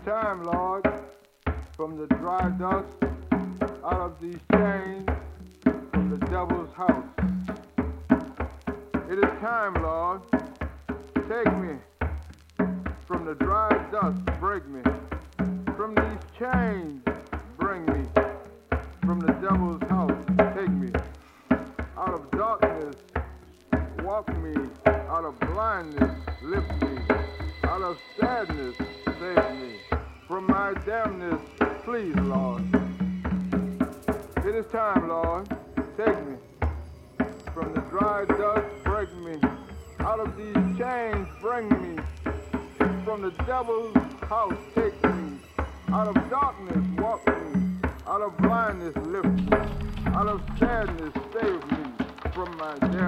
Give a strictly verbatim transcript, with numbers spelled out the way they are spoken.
time, Lord, from the dry dust, out of these chains, from the devil's house. It is time, Lord, take me from the dry dust, break me from these chains, bring me from the devil's house, take me out of darkness, walk me out of blindness, lift me out of sadness, save me from my damnness, please, Lord. It is time, Lord, take me from the dry dust, break me out of these chains, bring me from the devil's house, take me out of darkness, walk me out of blindness, lift me out of sadness, save me from my